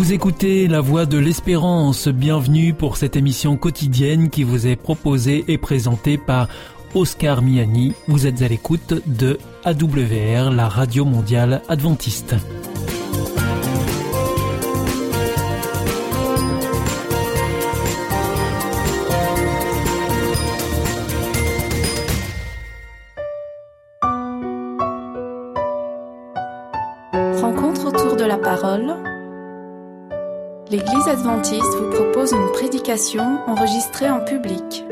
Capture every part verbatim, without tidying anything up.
Vous écoutez La Voix de l'Espérance. Bienvenue pour cette émission quotidienne qui vous est proposée et présentée par Oscar Miani. Vous êtes à l'écoute de A W R, la radio mondiale adventiste. Rencontre autour de la parole. L'Église adventiste vous propose une prédication enregistrée en public.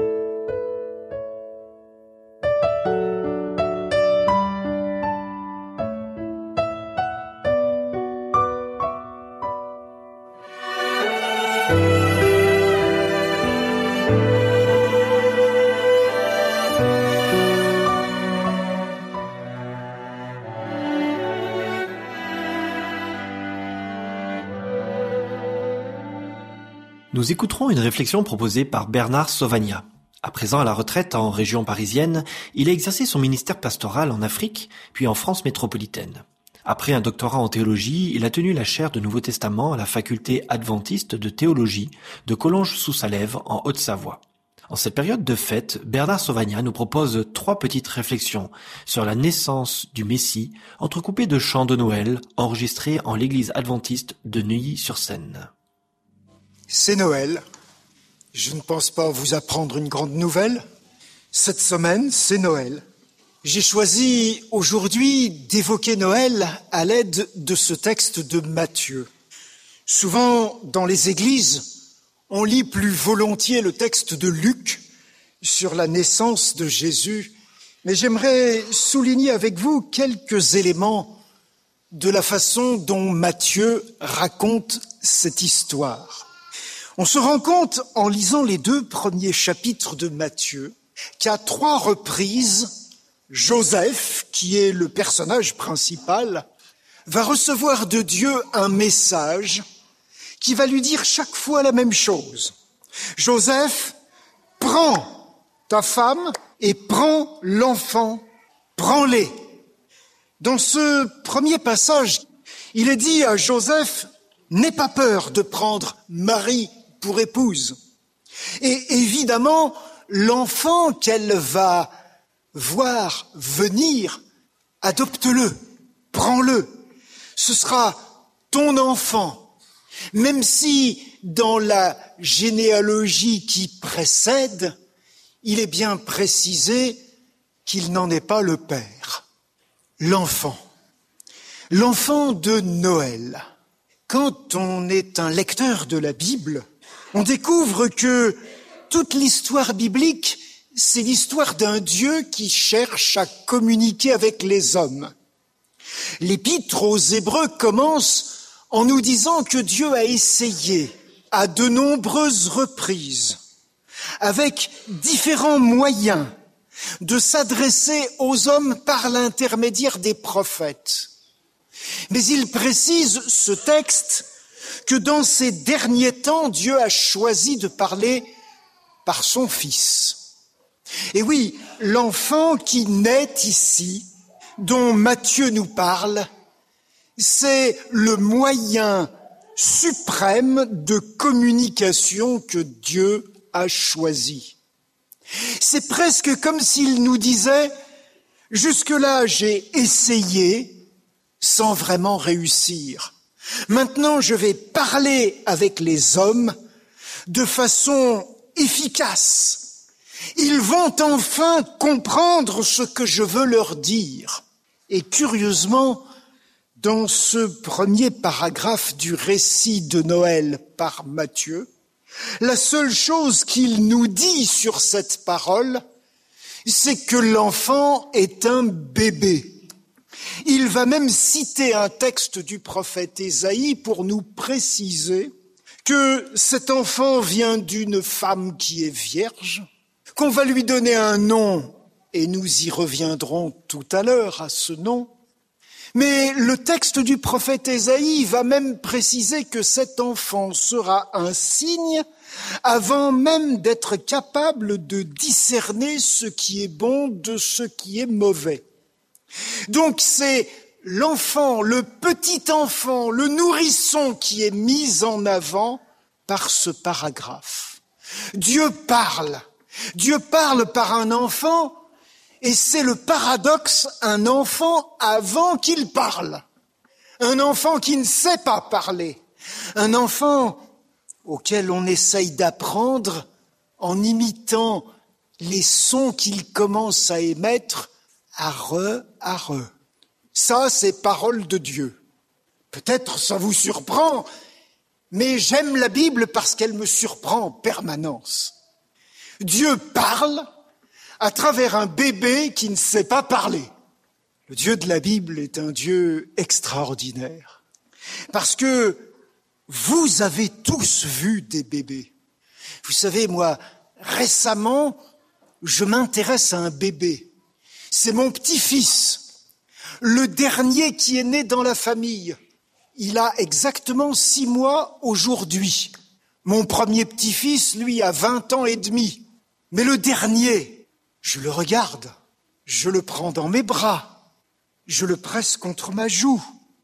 Nous écouterons une réflexion proposée par Bernard Sauvagnat. À présent à la retraite en région parisienne, il a exercé son ministère pastoral en Afrique, puis en France métropolitaine. Après un doctorat en théologie, il a tenu la chaire de Nouveau Testament à la faculté adventiste de théologie de Collonges-sous-Salève en Haute-Savoie. En cette période de fête, Bernard Sauvagnat nous propose trois petites réflexions sur la naissance du Messie, entrecoupées de chants de Noël enregistrés en l'église adventiste de Neuilly-sur-Seine. C'est Noël. Je ne pense pas vous apprendre une grande nouvelle. Cette semaine, c'est Noël. J'ai choisi aujourd'hui d'évoquer Noël à l'aide de ce texte de Matthieu. Souvent, dans les églises, on lit plus volontiers le texte de Luc sur la naissance de Jésus, mais j'aimerais souligner avec vous quelques éléments de la façon dont Matthieu raconte cette histoire. On se rend compte, en lisant les deux premiers chapitres de Matthieu, qu'à trois reprises, Joseph, qui est le personnage principal, va recevoir de Dieu un message qui va lui dire chaque fois la même chose. Joseph, prends ta femme et prends l'enfant, prends-les. Dans ce premier passage, il est dit à Joseph, n'aie pas peur de prendre Marie pour épouse. Et évidemment, l'enfant qu'elle va voir venir, adopte-le, prends-le. Ce sera ton enfant. Même si dans la généalogie qui précède, il est bien précisé qu'il n'en est pas le père. L'enfant. L'enfant de Noël. Quand on est un lecteur de la Bible, on découvre que toute l'histoire biblique, c'est l'histoire d'un Dieu qui cherche à communiquer avec les hommes. L'épître aux Hébreux commence en nous disant que Dieu a essayé à de nombreuses reprises, avec différents moyens, de s'adresser aux hommes par l'intermédiaire des prophètes. Mais il précise, ce texte, que dans ces derniers temps, Dieu a choisi de parler par son Fils. Et oui, l'enfant qui naît ici, dont Matthieu nous parle, c'est le moyen suprême de communication que Dieu a choisi. C'est presque comme s'il nous disait « Jusque-là, j'ai essayé sans vraiment réussir. Maintenant, je vais parler avec les hommes de façon efficace. Ils vont enfin comprendre ce que je veux leur dire. » Et curieusement, dans ce premier paragraphe du récit de Noël par Matthieu, la seule chose qu'il nous dit sur cette parole, c'est que l'enfant est un bébé. Il va même citer un texte du prophète Ésaïe pour nous préciser que cet enfant vient d'une femme qui est vierge, qu'on va lui donner un nom, et nous y reviendrons tout à l'heure à ce nom. Mais le texte du prophète Ésaïe va même préciser que cet enfant sera un signe avant même d'être capable de discerner ce qui est bon de ce qui est mauvais. Donc c'est l'enfant, le petit enfant, le nourrisson qui est mis en avant par ce paragraphe. Dieu parle. Dieu parle par un enfant, et c'est le paradoxe, un enfant avant qu'il parle. Un enfant qui ne sait pas parler. Un enfant auquel on essaye d'apprendre en imitant les sons qu'il commence à émettre, arre, arre. Ça, c'est parole de Dieu. Peut-être ça vous surprend, mais j'aime la Bible parce qu'elle me surprend en permanence. Dieu parle à travers un bébé qui ne sait pas parler. Le Dieu de la Bible est un Dieu extraordinaire. Parce que vous avez tous vu des bébés. Vous savez, moi, récemment, je m'intéresse à un bébé. C'est mon petit-fils, le dernier qui est né dans la famille. Il a exactement six mois aujourd'hui. Mon premier petit-fils, lui, a vingt ans et demi. Mais le dernier, je le regarde, je le prends dans mes bras, je le presse contre ma joue.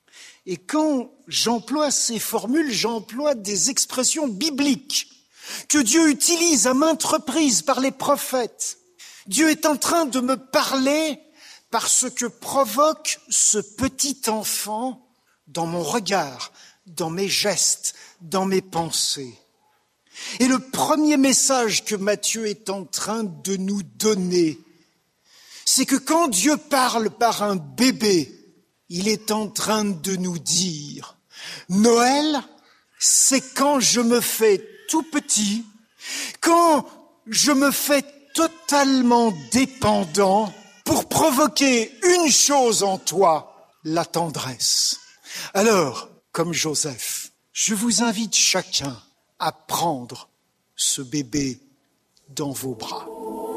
Et quand j'emploie ces formules, j'emploie des expressions bibliques que Dieu utilise à maintes reprises par les prophètes. Dieu est en train de me parler par ce que provoque ce petit enfant dans mon regard, dans mes gestes, dans mes pensées. Et le premier message que Matthieu est en train de nous donner, c'est que quand Dieu parle par un bébé, il est en train de nous dire « Noël, c'est quand je me fais tout petit, quand je me fais totalement dépendant pour provoquer une chose en toi, la tendresse. » Alors, comme Joseph, je vous invite chacun à prendre ce bébé dans vos bras.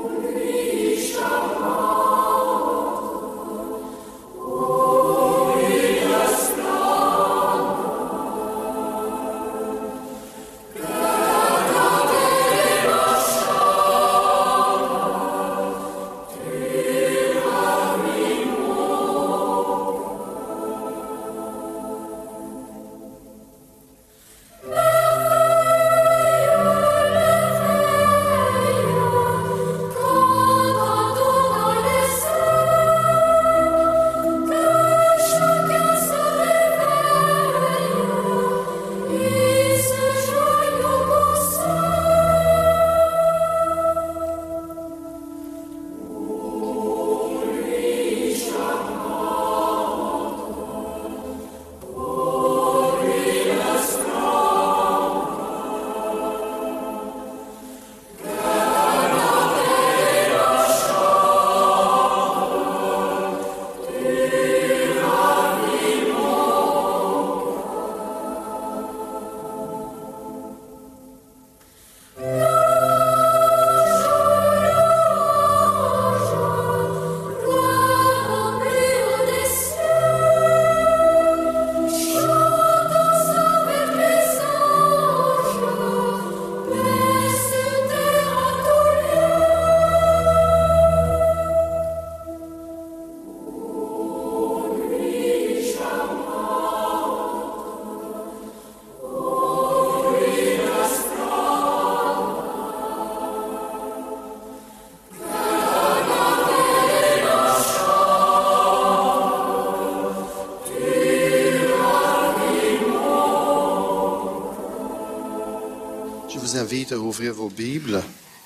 Je vous invite à ouvrir vos Bibles.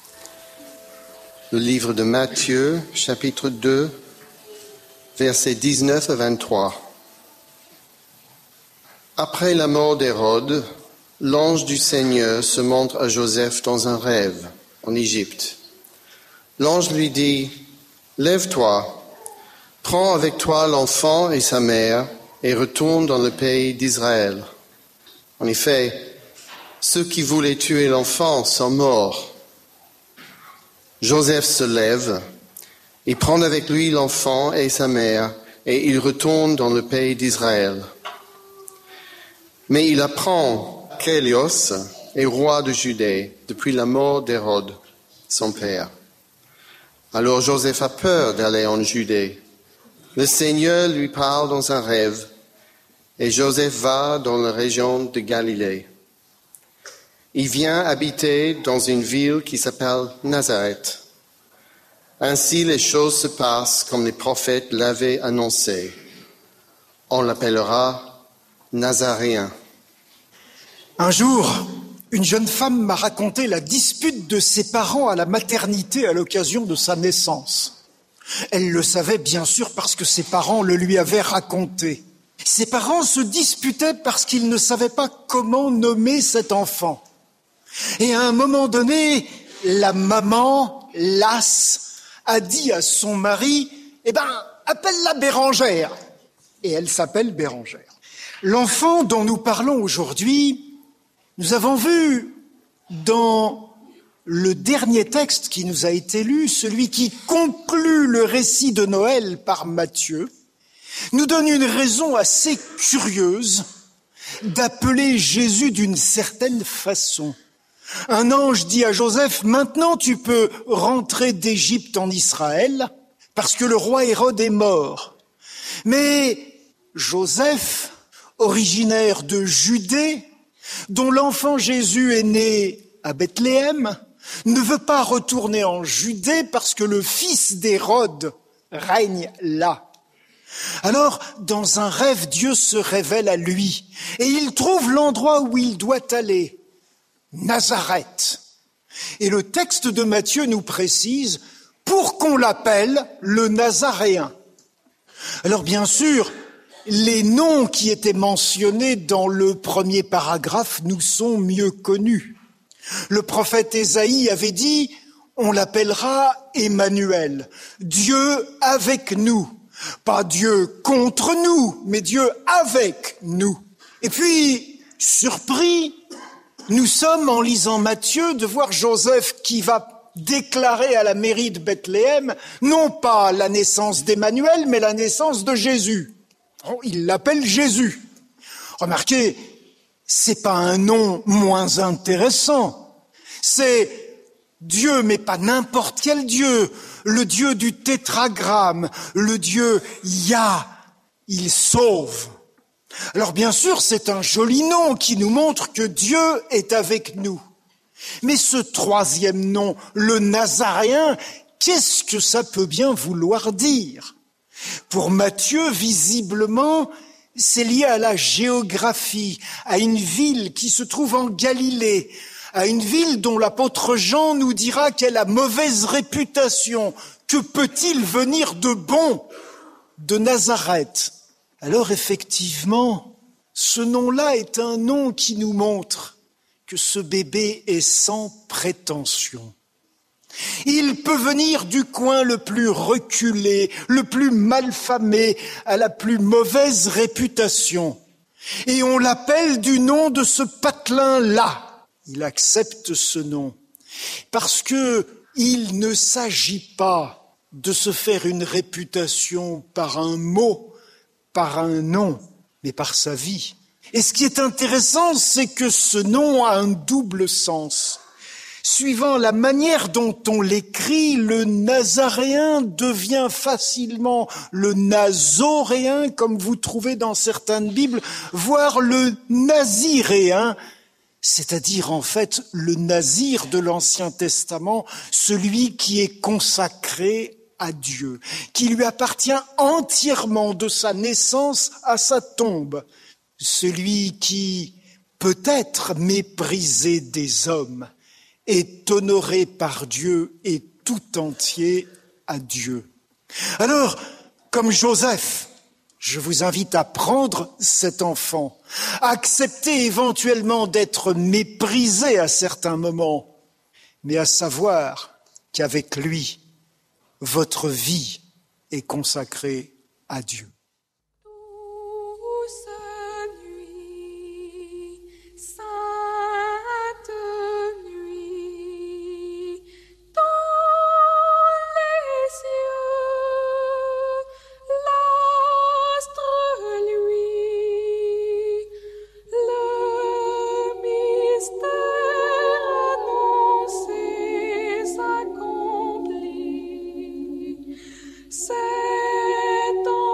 Le livre de Matthieu, chapitre deux, versets dix-neuf à vingt-trois. Après la mort d'Hérode, l'ange du Seigneur se montre à Joseph dans un rêve en Égypte. L'ange lui dit « Lève-toi, prends avec toi l'enfant et sa mère et retourne dans le pays d'Israël. En effet, ceux qui voulaient tuer l'enfant sont morts. » Joseph se lève et prend avec lui l'enfant et sa mère et il retourne dans le pays d'Israël. Mais il apprend qu'Hélios est roi de Judée depuis la mort d'Hérode, son père. Alors Joseph a peur d'aller en Judée Le Seigneur lui parle dans un rêve, et Joseph va dans la région de Galilée. Il vient habiter dans une ville qui s'appelle Nazareth. Ainsi les choses se passent comme les prophètes l'avaient annoncé. On l'appellera Nazaréen. Un jour, une jeune femme m'a raconté la dispute de ses parents à la maternité à l'occasion de sa naissance. Elle le savait bien sûr parce que ses parents le lui avaient raconté. Ses parents se disputaient parce qu'ils ne savaient pas comment nommer cet enfant. Et à un moment donné, la maman, lasse, a dit à son mari, « Eh ben, appelle-la Bérangère !» Et elle s'appelle Bérangère. L'enfant dont nous parlons aujourd'hui, nous avons vu dans le dernier texte qui nous a été lu, celui qui conclut le récit de Noël par Matthieu, nous donne une raison assez curieuse d'appeler Jésus d'une certaine façon. Un ange dit à Joseph, « Maintenant tu peux rentrer d'Égypte en Israël, parce que le roi Hérode est mort. » Mais Joseph, originaire de Judée, dont l'enfant Jésus est né à Bethléem, ne veut pas retourner en Judée parce que le fils d'Hérode règne là. Alors, dans un rêve, Dieu se révèle à lui et il trouve l'endroit où il doit aller, Nazareth. Et le texte de Matthieu nous précise pour qu'on l'appelle le Nazaréen. Alors bien sûr, les noms qui étaient mentionnés dans le premier paragraphe nous sont mieux connus. Le prophète Ésaïe avait dit « On l'appellera Emmanuel, Dieu avec nous ». Pas Dieu contre nous, mais Dieu avec nous. Et puis, surpris, nous sommes, en lisant Matthieu, de voir Joseph qui va déclarer à la mairie de Bethléem, non pas la naissance d'Emmanuel, mais la naissance de Jésus. Oh, il l'appelle Jésus. Remarquez, c'est pas un nom moins intéressant. C'est Dieu, mais pas n'importe quel Dieu, le Dieu du tétragramme, le Dieu Yah, il sauve. Alors bien sûr, c'est un joli nom qui nous montre que Dieu est avec nous. Mais ce troisième nom, le Nazaréen, qu'est-ce que ça peut bien vouloir dire ? Pour Matthieu, visiblement, c'est lié à la géographie, à une ville qui se trouve en Galilée, à une ville dont l'apôtre Jean nous dira qu'elle a mauvaise réputation. Que peut-il venir de bon de Nazareth ? Alors effectivement, ce nom-là est un nom qui nous montre que ce bébé est sans prétention. Il peut venir du coin le plus reculé, le plus malfamé, à la plus mauvaise réputation. Et on l'appelle du nom de ce patelin-là. Il accepte ce nom parce que il ne s'agit pas de se faire une réputation par un mot, par un nom, mais par sa vie. Et ce qui est intéressant, c'est que ce nom a un double sens. Suivant la manière dont on l'écrit, le nazaréen devient facilement le nazoréen, comme vous trouvez dans certaines Bibles, voire le naziréen, c'est-à-dire en fait le nazir de l'Ancien Testament, celui qui est consacré à Dieu, qui lui appartient entièrement de sa naissance à sa tombe, celui qui peut être méprisé des hommes, est honoré par Dieu et tout entier à Dieu. Alors, comme Joseph, je vous invite à prendre cet enfant, à accepter éventuellement d'être méprisé à certains moments, mais à savoir qu'avec lui, votre vie est consacrée à Dieu. C'est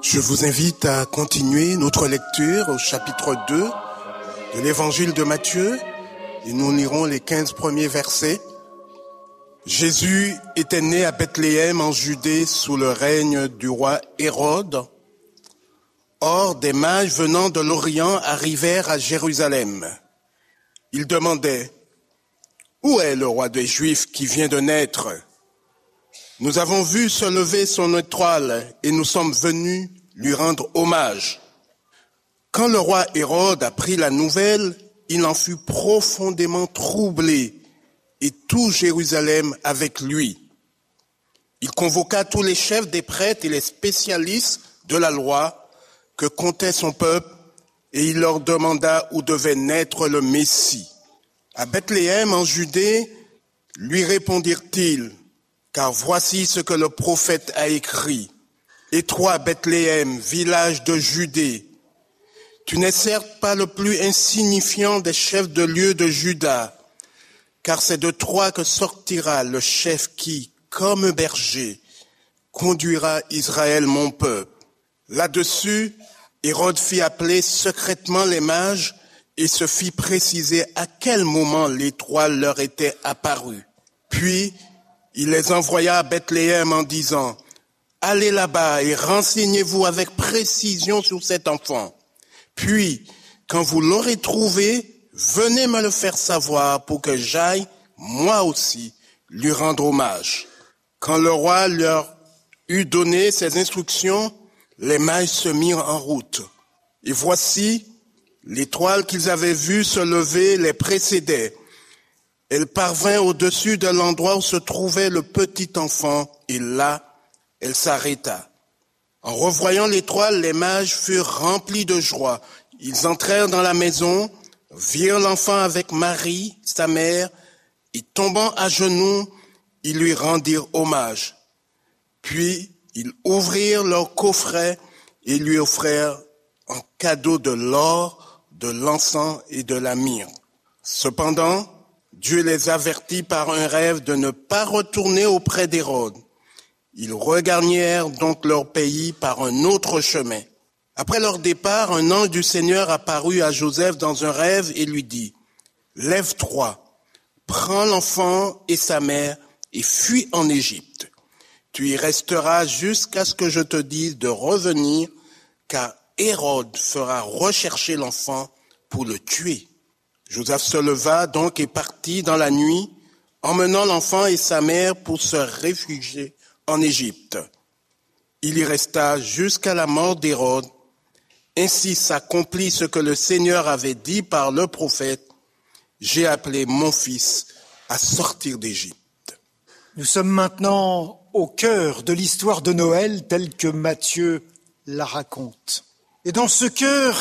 Je vous invite à continuer notre lecture au chapitre deux de l'évangile de Matthieu et nous lirons les quinze premiers versets. Jésus était né à Bethléem en Judée sous le règne du roi Hérode. Or, des mages venant de l'Orient arrivèrent à Jérusalem. Ils demandaient « Où est le roi des Juifs qui vient de naître ? Nous avons vu se lever son étoile et nous sommes venus lui rendre hommage. » Quand le roi Hérode apprit la nouvelle, il en fut profondément troublé et tout Jérusalem avec lui. Il convoqua tous les chefs des prêtres et les spécialistes de la loi que comptait son peuple et il leur demanda où devait naître le Messie. À Bethléem, en Judée, lui répondirent-ils, car voici ce que le prophète a écrit. Et toi, Bethléem, village de Judée, tu n'es certes pas le plus insignifiant des chefs de lieu de Juda, car c'est de toi que sortira le chef qui, comme berger, conduira Israël, mon peuple. Là-dessus, Hérode fit appeler secrètement les mages et se fit préciser à quel moment l'étoile leur était apparue. Puis, il les envoya à Bethléem en disant « Allez là-bas et renseignez-vous avec précision sur cet enfant. Puis, quand vous l'aurez trouvé, venez me le faire savoir pour que j'aille, moi aussi, lui rendre hommage. » Quand le roi leur eut donné ces instructions, les mages se mirent en route. Et voici, l'étoile qu'ils avaient vue se lever les précédait. Elle parvint au-dessus de l'endroit où se trouvait le petit enfant, et là, elle s'arrêta. En revoyant l'étoile, les mages furent remplis de joie. Ils entrèrent dans la maison, virent l'enfant avec Marie, sa mère, et tombant à genoux, ils lui rendirent hommage. Puis, ils ouvrirent leur coffret et lui offrirent en cadeau de l'or, de l'encens et de la myrrhe. Cependant, Dieu les avertit par un rêve de ne pas retourner auprès d'Hérode. Ils regagnèrent donc leur pays par un autre chemin. Après leur départ, un ange du Seigneur apparut à Joseph dans un rêve et lui dit « Lève-toi, prends l'enfant et sa mère et fuis en Égypte. Tu y resteras jusqu'à ce que je te dise de revenir, car Hérode fera rechercher l'enfant pour le tuer. » Joseph se leva donc et partit dans la nuit, emmenant l'enfant et sa mère pour se réfugier en Égypte. Il y resta jusqu'à la mort d'Hérode. Ainsi s'accomplit ce que le Seigneur avait dit par le prophète. « J'ai appelé mon fils à sortir d'Égypte. » Nous sommes maintenant au cœur de l'histoire de Noël telle que Matthieu la raconte. Et dans ce cœur,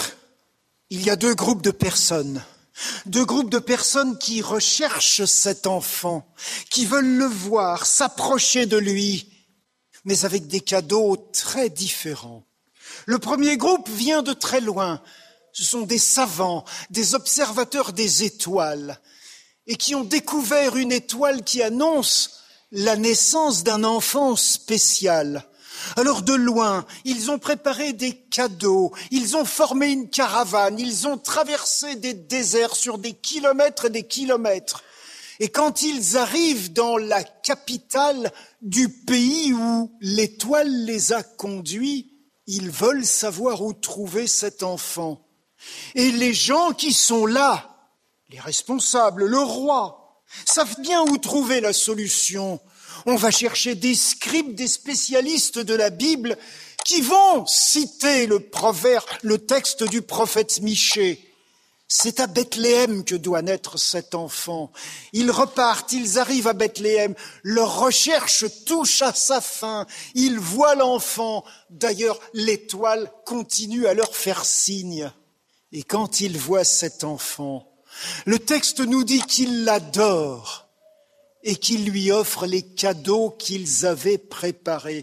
il y a deux groupes de personnes. Deux groupes de personnes qui recherchent cet enfant, qui veulent le voir, s'approcher de lui, mais avec des cadeaux très différents. Le premier groupe vient de très loin. Ce sont des savants, des observateurs des étoiles, et qui ont découvert une étoile qui annonce la naissance d'un enfant spécial. Alors de loin, ils ont préparé des cadeaux, ils ont formé une caravane, ils ont traversé des déserts sur des kilomètres et des kilomètres. Et quand ils arrivent dans la capitale du pays où l'étoile les a conduits, ils veulent savoir où trouver cet enfant. Et les gens qui sont là, les responsables, le roi, savent bien où trouver la solution. On va chercher des scribes, des spécialistes de la Bible qui vont citer le proverbe, le texte du prophète Michée. C'est à Bethléem que doit naître cet enfant. Ils repartent, ils arrivent à Bethléem, leur recherche touche à sa fin. Ils voient l'enfant. D'ailleurs, l'étoile continue à leur faire signe. Et quand ils voient cet enfant, le texte nous dit qu'ils l'adorent et qu'ils lui offrent les cadeaux qu'ils avaient préparés.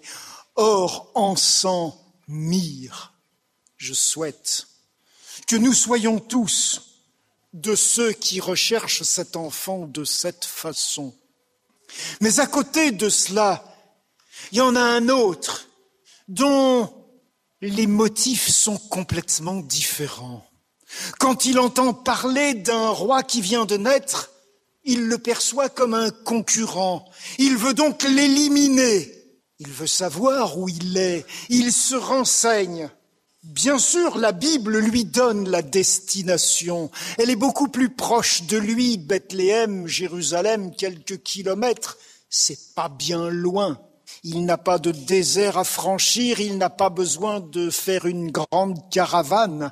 Or, encens, myrrhe, je souhaite que nous soyons tous de ceux qui recherchent cet enfant de cette façon. Mais à côté de cela, il y en a un autre dont les motifs sont complètement différents. Quand il entend parler d'un roi qui vient de naître, il le perçoit comme un concurrent. Il veut donc l'éliminer. Il veut savoir où il est. Il se renseigne. Bien sûr, la Bible lui donne la destination. Elle est beaucoup plus proche de lui. Bethléem, Jérusalem, quelques kilomètres. C'est pas bien loin. Il n'a pas de désert à franchir. Il n'a pas besoin de faire une grande caravane.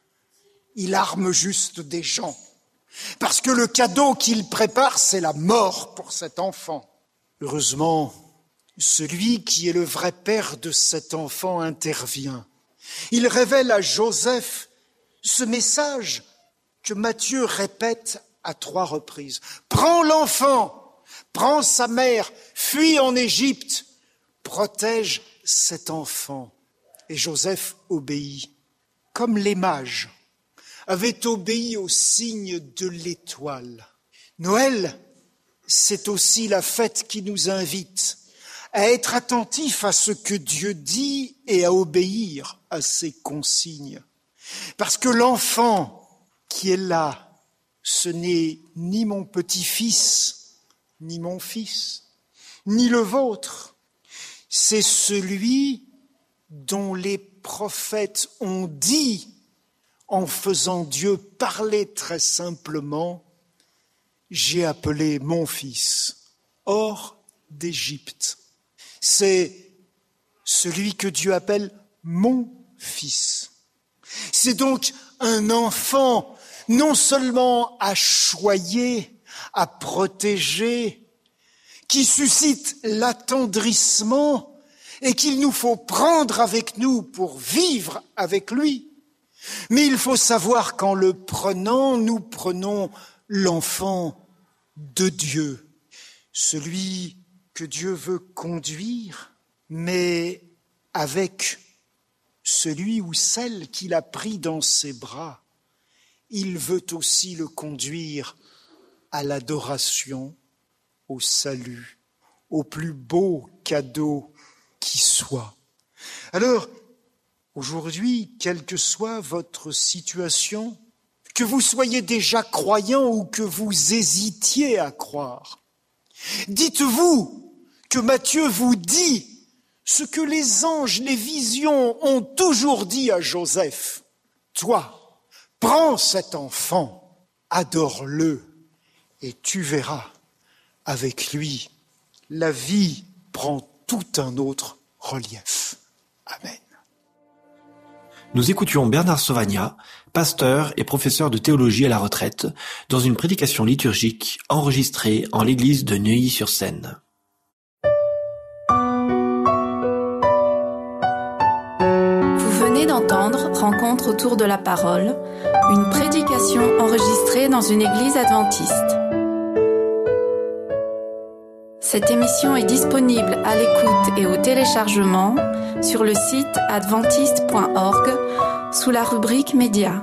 Il arme juste des gens. Parce que le cadeau qu'il prépare, c'est la mort pour cet enfant. Heureusement, celui qui est le vrai père de cet enfant intervient. Il révèle à Joseph ce message que Matthieu répète à trois reprises. Prends l'enfant, prends sa mère, fuis en Égypte, protège cet enfant. Et Joseph obéit, comme les mages avait obéi au signe de l'étoile. Noël, c'est aussi la fête qui nous invite à être attentifs à ce que Dieu dit et à obéir à ses consignes. Parce que l'enfant qui est là, ce n'est ni mon petit-fils, ni mon fils, ni le vôtre. C'est celui dont les prophètes ont dit, en faisant Dieu parler très simplement, j'ai appelé mon fils hors d'Égypte. C'est celui que Dieu appelle mon fils. C'est donc un enfant non seulement à choyer, à protéger, qui suscite l'attendrissement et qu'il nous faut prendre avec nous pour vivre avec lui. Mais il faut savoir qu'en le prenant, nous prenons l'enfant de Dieu, celui que Dieu veut conduire, mais avec celui ou celle qu'il a pris dans ses bras, il veut aussi le conduire à l'adoration, au salut, au plus beau cadeau qui soit. Alors, aujourd'hui, quelle que soit votre situation, que vous soyez déjà croyant ou que vous hésitiez à croire, dites-vous que Matthieu vous dit ce que les anges, les visions ont toujours dit à Joseph. Toi, prends cet enfant, adore-le et tu verras, avec lui, la vie prend tout un autre relief. Amen. Nous écoutions Bernard Sauvagnat, pasteur et professeur de théologie à la retraite, dans une prédication liturgique enregistrée en l'église de Neuilly-sur-Seine. Vous venez d'entendre Rencontre autour de la parole, une prédication enregistrée dans une église adventiste. Cette émission est disponible à l'écoute et au téléchargement sur le site adventiste point org sous la rubrique Médias.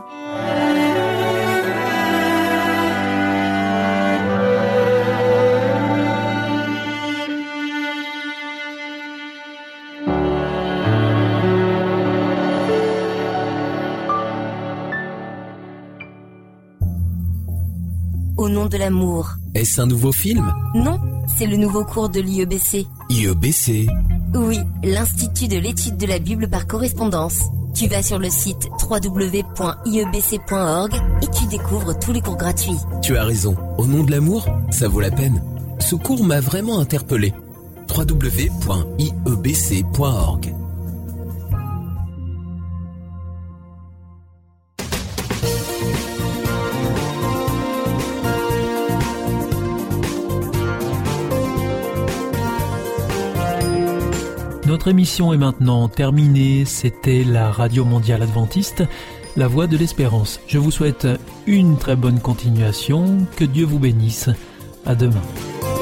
Au nom de l'amour. Est-ce un nouveau film ? Non, c'est le nouveau cours de l'I E B C. I E B C ? Oui, l'Institut de l'étude de la Bible par correspondance. Tu vas sur le site w w w point i e b c point org et tu découvres tous les cours gratuits. Tu as raison, au nom de l'amour, ça vaut la peine. Ce cours m'a vraiment interpellé. w w w point i e b c point org. Notre émission est maintenant terminée. C'était la Radio Mondiale Adventiste, la Voix de l'Espérance. Je vous souhaite une très bonne continuation. Que Dieu vous bénisse. À demain.